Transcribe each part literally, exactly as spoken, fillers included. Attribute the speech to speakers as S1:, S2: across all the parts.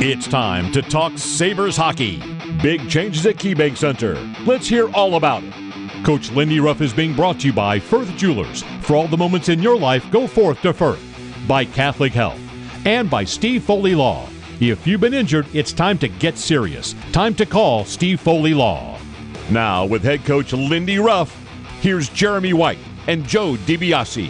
S1: It's time to talk Sabres hockey. Big changes at KeyBank Center. Let's hear all about it. Coach Lindy Ruff is being brought to you by Firth Jewelers. For all the moments in your life, go forth to Firth. By Catholic Health. And by Steve Foley Law. If you've been injured, it's time to get serious. Time to call Steve Foley Law. Now, with head coach Lindy Ruff, here's Jeremy White and Joe DiBiase.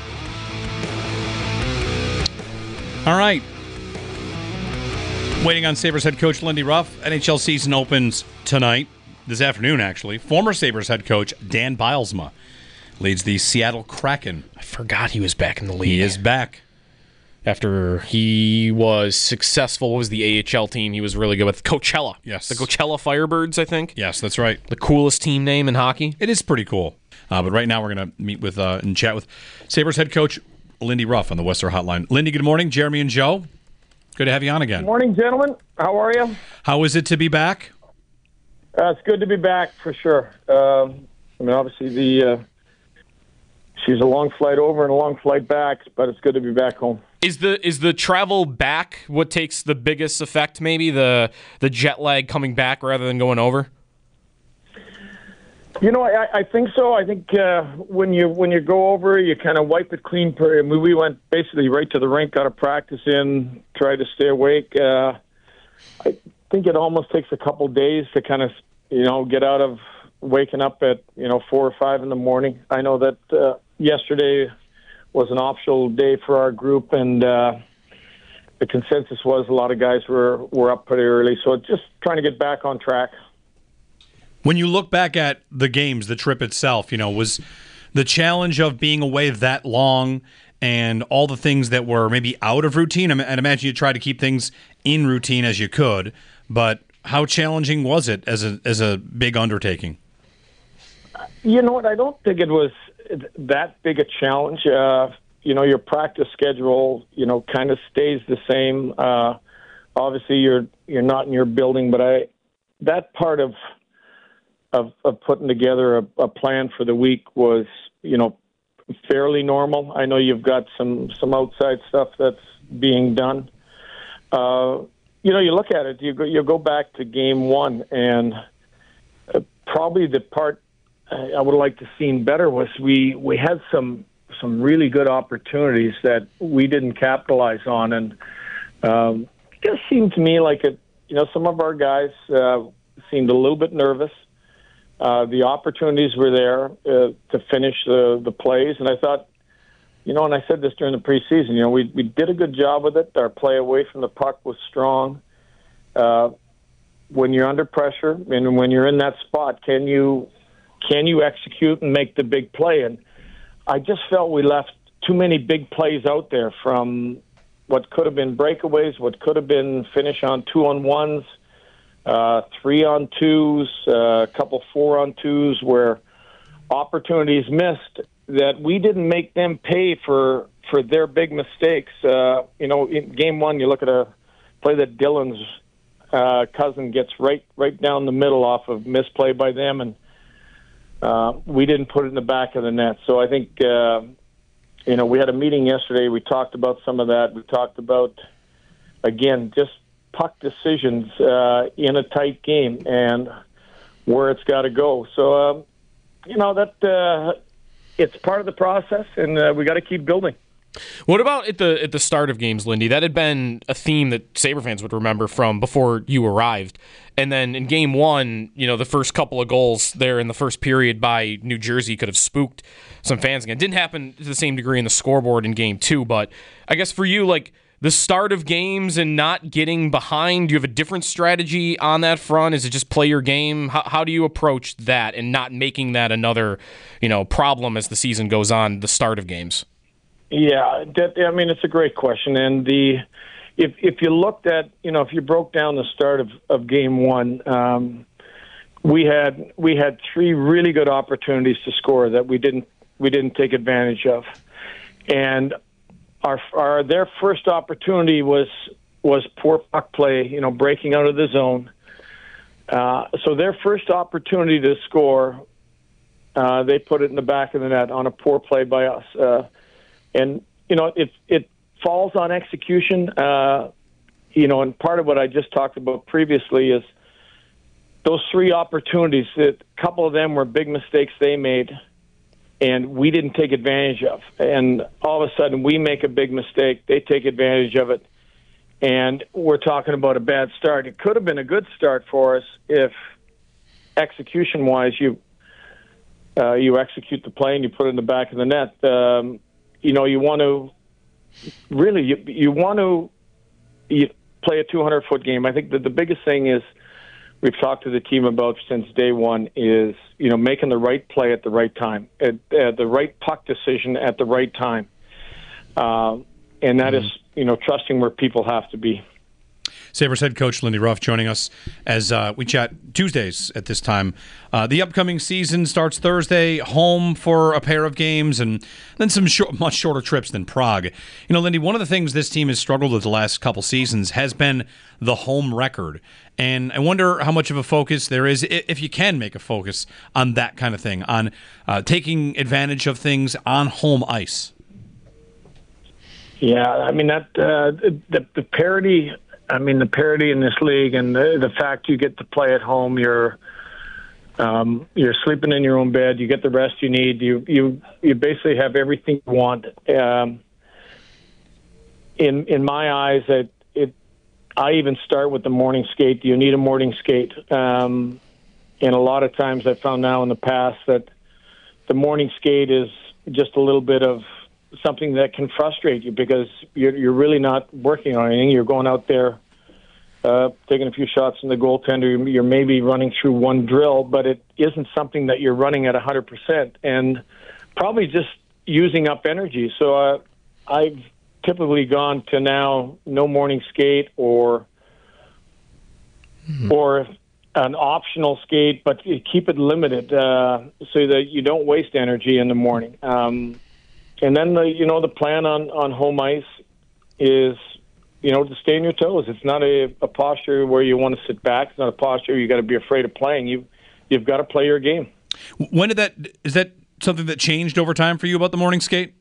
S2: All right. Waiting on Sabres head coach Lindy Ruff. N H L season opens tonight, this afternoon actually. Former Sabres head coach Dan Bylsma leads the Seattle Kraken.
S3: I forgot he was back in the league.
S2: He is back.
S3: After he was successful, what was the A H L team he was really good with? Coachella.
S2: Yes.
S3: The Coachella Firebirds, I think.
S2: Yes, that's right.
S3: The coolest team name in hockey.
S2: It is pretty cool. Uh, but right now we're going to meet with uh, and chat with Sabres head coach Lindy Ruff on the Western Hotline. Lindy, good morning. Jeremy and Joe, good to have you on again.
S4: Good morning, gentlemen. How are you?
S2: How is it to be back?
S4: Uh, it's good to be back for sure. Um, I mean, obviously the uh, she's a long flight over and a long flight back, but it's good to be back home.
S3: Is the is the travel back what takes the biggest effect? Maybe the the jet lag coming back rather than going over.
S4: You know, I, I think so. I think uh, when you when you go over, you kind of wipe it clean. I mean, we went basically right to the rink, got a practice in, tried to stay awake. Uh, I think it almost takes a couple days to kind of, you know, get out of waking up at, you know, four or five in the morning. I know that uh, yesterday was an optional day for our group, and uh, the consensus was a lot of guys were, were up pretty early. So just trying to get back on track.
S2: When you look back at the games, the trip itself, you know, was the challenge of being away that long and all the things that were maybe out of routine? I'd imagine you tried to keep things in routine as you could, but how challenging was it as a as a big undertaking?
S4: You know what? I don't think it was that big a challenge. Uh, you know, your practice schedule, you know, kind of stays the same. Uh, obviously, you're you're not in your building, but I that part of of, of putting together a, a plan for the week was, you know, fairly normal. I know you've got some some outside stuff that's being done. Uh, you know, you look at it, you go you go back to game one, and uh, probably the part I would like to seen better was we, we had some some really good opportunities that we didn't capitalize on, and um, it just seemed to me like it. You know, some of our guys uh, seemed a little bit nervous. Uh, the opportunities were there uh, to finish the the plays, and I thought, you know, and I said this during the preseason. You know, we we did a good job with it. Our play away from the puck was strong. Uh, when you're under pressure and when you're in that spot, can you Can you execute and make the big play? And I just felt we left too many big plays out there from what could have been breakaways, what could have been finish on two-on-ones, uh, three-on-twos, uh, a couple four-on-twos where opportunities missed that we didn't make them pay for for their big mistakes. Uh, you know, in game one, you look at a play that Dylan's uh, cousin gets right right down the middle off of misplay by them, and Uh, we didn't put it in the back of the net. So I think, uh, you know, we had a meeting yesterday. We talked about some of that. We talked about, again, just puck decisions uh, in a tight game and where it's got to go. So, uh, you know, that uh, it's part of the process, and uh, we got to keep building.
S3: What about at the at the start of games, Lindy? That had been a theme that Sabre fans would remember from before you arrived. And then in game one, you know, the first couple of goals there in the first period by New Jersey could have spooked some fans again. Didn't happen to the same degree in the scoreboard in game two, but I guess for you, like, the start of games and not getting behind, do you have a different strategy on that front? Is it just play your game? How, how do you approach that and not making that another, you know, problem as the season goes on, the start of games?
S4: Yeah, that, I mean, it's a great question. And the if if you looked at, you know, if you broke down the start of, of game one, um, we had we had three really good opportunities to score that we didn't we didn't take advantage of. And our our their first opportunity was was poor puck play, you know, breaking out of the zone. Uh, so their first opportunity to score, uh, they put it in the back of the net on a poor play by us. Uh, And, you know, it it falls on execution. Uh, you know, and part of what I just talked about previously is those three opportunities. A couple of them were big mistakes they made, and we didn't take advantage of. And all of a sudden, we make a big mistake. They take advantage of it, and we're talking about a bad start. It could have been a good start for us if execution-wise you uh, you execute the play and you put it in the back of the net. Um, you know, you want to really you, you want to you play a two hundred foot game. I think that the biggest thing is we've talked to the team about since day one is, you know, making the right play at the right time, at, uh, the right puck decision at the right time. Uh, and that mm-hmm. is, you know, trusting where people have to be.
S2: Sabres head coach Lindy Ruff joining us as uh, we chat Tuesdays at this time. Uh, the upcoming season starts Thursday, home for a pair of games, and then some short, much shorter trips than Prague. You know, Lindy, one of the things this team has struggled with the last couple seasons has been the home record. And I wonder how much of a focus there is, if you can make a focus on that kind of thing, on uh, taking advantage of things on home ice.
S4: Yeah, I mean, that uh, the, the parity... I mean, the parity in this league and the, the fact you get to play at home, you're um, you're sleeping in your own bed, you get the rest you need, you you you basically have everything you want. Um, in in my eyes, it, it I even start with the morning skate. You need a morning skate, um, and a lot of times I've found now in the past that the morning skate is just a little bit of something that can frustrate you because you're, you're really not working on anything. You're going out there, uh, taking a few shots in the goaltender. You're maybe running through one drill, but it isn't something that you're running at one hundred percent and probably just using up energy. So uh, I've typically gone to now no morning skate or mm-hmm. or an optional skate, but keep it limited uh, so that you don't waste energy in the morning. Um, And then, the, you know, the plan on, on home ice is, you know, to stay on your toes. It's not a, a posture where you want to sit back. It's not a posture you got to be afraid of playing. You, you've got to play your game.
S2: When did that, is that something that changed over time for you about the morning skate?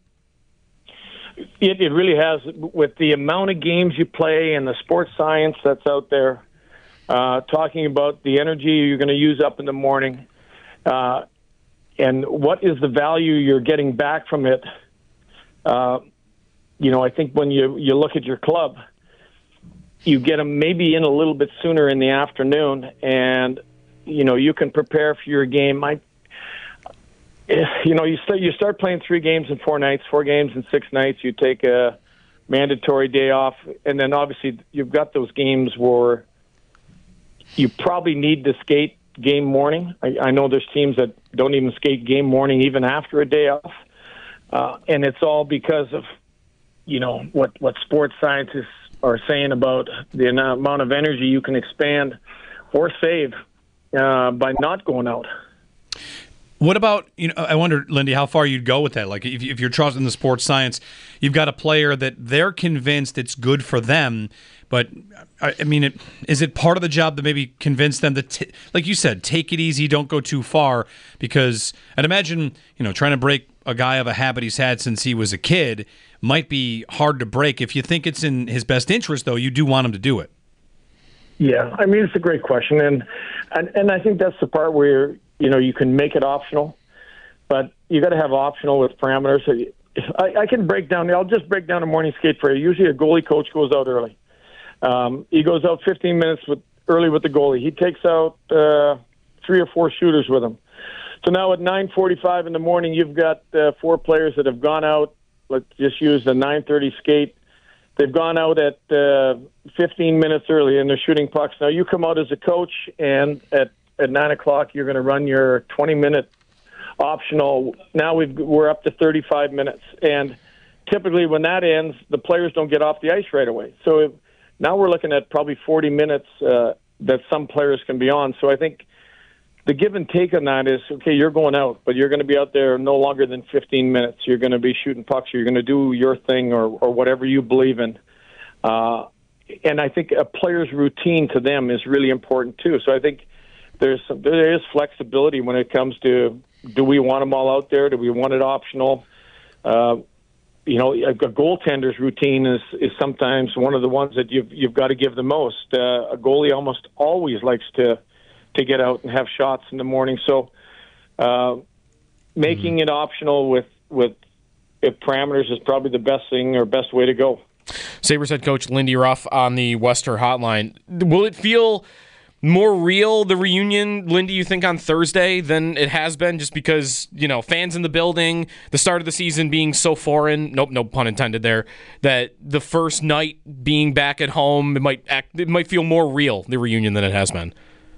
S4: It, it really has. With the amount of games you play and the sports science that's out there, uh, talking about the energy you're going to use up in the morning, uh, and what is the value you're getting back from it. Uh, you know, I think when you, you look at your club, you get them maybe in a little bit sooner in the afternoon, and, you know, you can prepare for your game. I, you know, you start, you start playing three games in four nights, four games in six nights. You take a mandatory day off, and then obviously you've got those games where you probably need to skate game morning. I, I know there's teams that don't even skate game morning even after a day off. Uh, and it's all because of, you know, what, what sports scientists are saying about the amount of energy you can expand or save uh, by not going out.
S2: What about, you know, I wonder, Lindy, how far you'd go with that? Like, if, if you're trusting the sports science, you've got a player that they're convinced it's good for them, but, I, I mean, it, is it part of the job to maybe convince them to, t- like you said, take it easy, don't go too far? Because I'd imagine, you know, trying to break a guy of a habit he's had since he was a kid might be hard to break. If you think it's in his best interest, though, you do want him to do it.
S4: Yeah, I mean, it's a great question, and and, and I think that's the part where, you know, you can make it optional, but you got to have optional with parameters. I, I can break down, I'll just break down a morning skate for you. Usually a goalie coach goes out early. Um, he goes out fifteen minutes with early with the goalie. He takes out uh, three or four shooters with him. So now at nine forty-five in the morning, you've got uh, four players that have gone out. Let's just use the nine thirty skate. They've gone out at uh, fifteen minutes early, and they're shooting pucks. Now you come out as a coach, and at, at nine o'clock, you're going to run your twenty-minute optional. Now we've, we're up to thirty-five minutes. And typically when that ends, the players don't get off the ice right away. So if, now we're looking at probably forty minutes uh, that some players can be on. So I think the give and take on that is, okay, you're going out, but you're going to be out there no longer than fifteen minutes. You're going to be shooting pucks. You're going to do your thing or, or whatever you believe in. Uh, and I think a player's routine to them is really important too. So I think there's some, there is flexibility when it comes to, do we want them all out there? Do we want it optional? Uh, you know, a, a goaltender's routine is, is sometimes one of the ones that you've you've got to give the most. Uh, a goalie almost always likes to to get out and have shots in the morning. So uh, making mm-hmm. it optional with with parameters is probably the best thing or best way to go.
S3: Sabres head coach Lindy Ruff on the Western Hotline. Will it feel more real, the reunion, Lindy, you think, on Thursday than it has been, just because, you know, fans in the building, the start of the season being so foreign, nope, no pun intended there, that the first night being back at home, it might act, it might feel more real, the reunion, than it has been?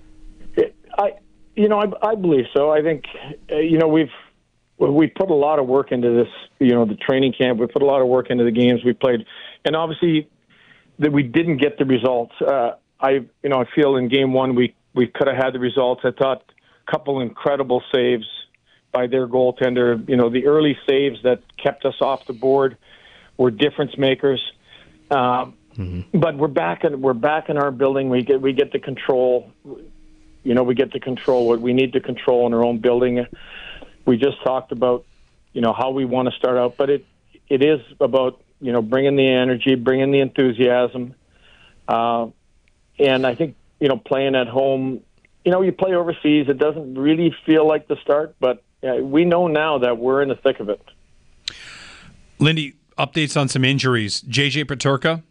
S4: I, you know, I, I believe so. I think, uh, you know, we've we put a lot of work into this, you know, the training camp. We put a lot of work into the games we played. And obviously that we didn't get the results. Uh, I, you know, I feel in game one we, we could have had the results. I thought a couple incredible saves by their goaltender. You know, the early saves that kept us off the board were difference makers. Um, mm-hmm. But we're back in we're back in our building. We get we get to control. You know, we get to control what we need to control in our own building. We just talked about, you know, how we want to start out, but it it is about, you know, bringing the energy, bringing the enthusiasm. Uh, And I think, you know, playing at home, you know, you play overseas, it doesn't really feel like the start, but uh, we know now that we're in the thick of it.
S2: Lindy, updates on some injuries. J J Peterka?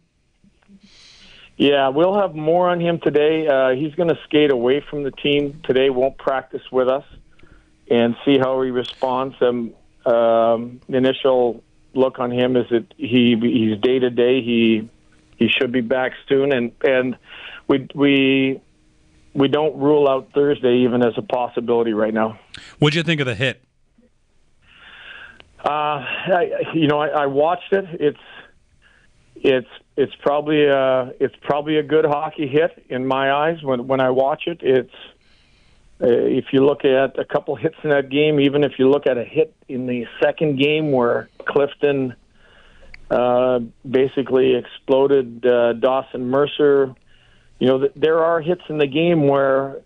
S4: Yeah, we'll have more on him today. Uh, he's going to skate away from the team today, won't practice with us, and see how he responds. Um, um, the initial look on him is that he he's day-to-day. He he should be back soon, and and we we we don't rule out Thursday even as a possibility right now.
S2: What'd you think of the hit?
S4: Uh, I, you know, I, I watched it. It's it's it's probably a, it's probably a good hockey hit in my eyes. When when I watch it, it's uh, if you look at a couple hits in that game, even if you look at a hit in the second game where Clifton uh, basically exploded uh, Dawson Mercer. You know, there are hits in the game where,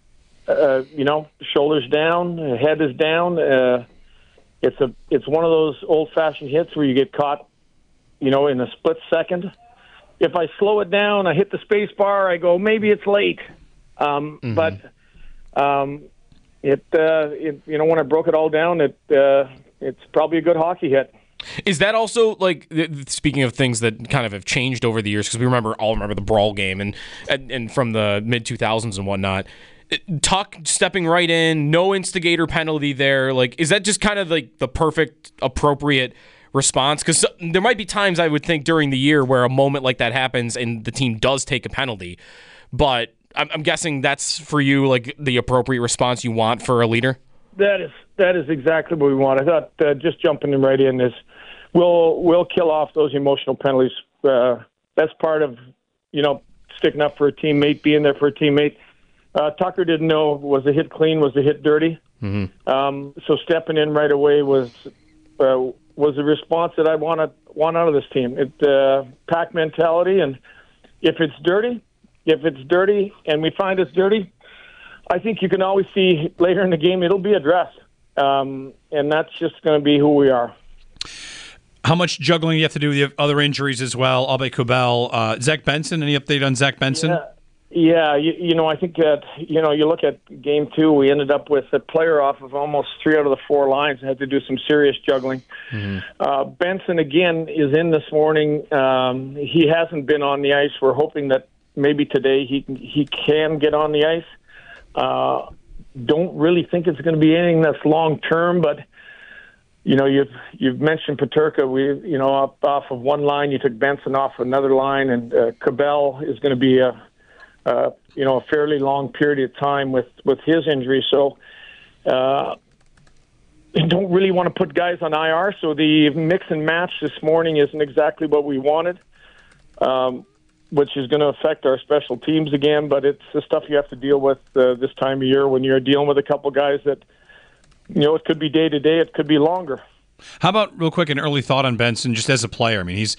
S4: uh, you know, shoulders down, head is down. Uh, it's a it's one of those old-fashioned hits where you get caught, you know, in a split second. If I slow it down, I hit the space bar, I go, maybe it's late. Um, mm-hmm. But um, it, uh, it, you know, when I broke it all down, it uh, it's probably a good hockey hit.
S3: Is that also, like, speaking of things that kind of have changed over the years, because we remember all remember the Brawl game and and, and from the mid two thousands and whatnot, Tuck stepping right in, no instigator penalty there, like, is that just kind of like the perfect, appropriate response? Because there might be times, I would think, during the year where a moment like that happens and the team does take a penalty, but I'm, I'm guessing that's, for you, like, the appropriate response you want for a leader?
S4: That is that is exactly what we want. I thought uh, just jumping right in is we'll we'll kill off those emotional penalties. Uh, that's part of, you know, sticking up for a teammate, being there for a teammate. Uh, Tucker didn't know, was the hit clean, was the hit dirty. Mm-hmm. Um, so stepping in right away was uh, was the response that I want to want out of this team. It uh, pack mentality, and if it's dirty, if it's dirty, and we find it's dirty, I think you can always see later in the game it'll be addressed, um, and that's just going to be who we are.
S2: How much juggling you have to do with other injuries as well? Abe Kubel, uh, Zach Benson. Any update on Zach Benson?
S4: Yeah, yeah you, you know, I think that, you know, you look at game two, we ended up with a player off of almost three out of the four lines and had to do some serious juggling. Mm-hmm. Uh, Benson, again, is in this morning. Um, he hasn't been on the ice. We're hoping that maybe today he he can get on the ice. Uh, don't really think it's going to be anything that's long term, but you know, you've you've mentioned Peterka. We, you know, up off of one line, you took Benson off another line, and uh, Cabell is going to be a, uh, you know, a fairly long period of time with, with his injury. So, uh, don't really want to put guys on I R. So the mix and match this morning isn't exactly what we wanted, um, which is going to affect our special teams again. But it's the stuff you have to deal with uh, this time of year when you're dealing with a couple guys that. You know, it could be day to day. It could be longer.
S2: How about, real quick, an early thought on Benson just as a player? I mean, he's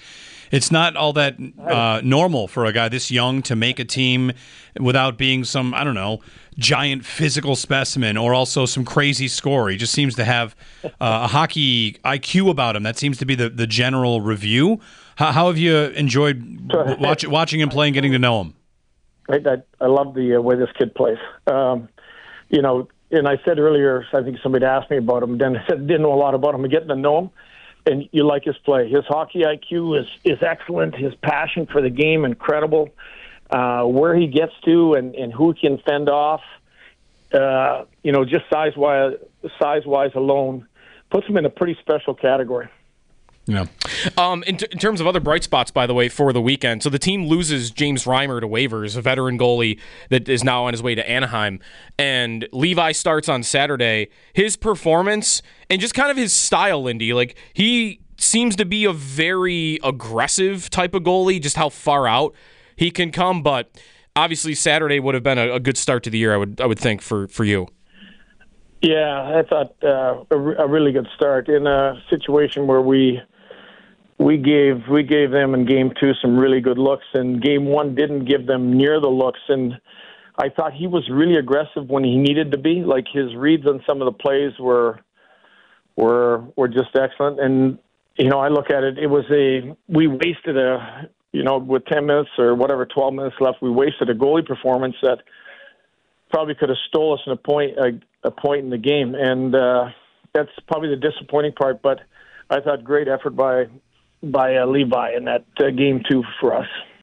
S2: It's not all that uh, normal for a guy this young to make a team without being some, I don't know, giant physical specimen or also some crazy scorer. He just seems to have uh, a hockey I Q about him. That seems to be the, the general review. How, how have you enjoyed watch, watching him play and getting to know him?
S4: I, I, I love the uh, way this kid plays. Um, you know, and I said earlier, I think somebody asked me about him, then I said didn't know a lot about him. Getting to know him, and you like his play. His hockey I Q is, is excellent. His passion for the game, incredible. Uh, where he gets to and, and who he can fend off, uh, you know, just size-wise, size-wise alone, puts him in a pretty special category.
S2: Yeah.
S3: Um, in, t- in terms of other bright spots, by the way, for the weekend, so the team loses James Reimer to waivers, a veteran goalie that is now on his way to Anaheim, and Levi starts on Saturday. His performance and just kind of his style, Lindy, like he seems to be a very aggressive type of goalie, just how far out he can come, but obviously Saturday would have been a, a good start to the year, I would I would think, for, for you.
S4: Yeah, I thought uh, a, re- a really good start in a situation where we we gave we gave them in game two some really good looks, and game one didn't give them near the looks. And I thought he was really aggressive when he needed to be. Like his reads on some of the plays were were were just excellent. And you know, I look at it, it was a we wasted a you know with ten minutes or whatever, twelve minutes left, we wasted a goalie performance that probably could have stole us in a point a, a point in the game, and uh, that's probably the disappointing part. But I thought great effort by by uh, Levi in that uh, game two for us.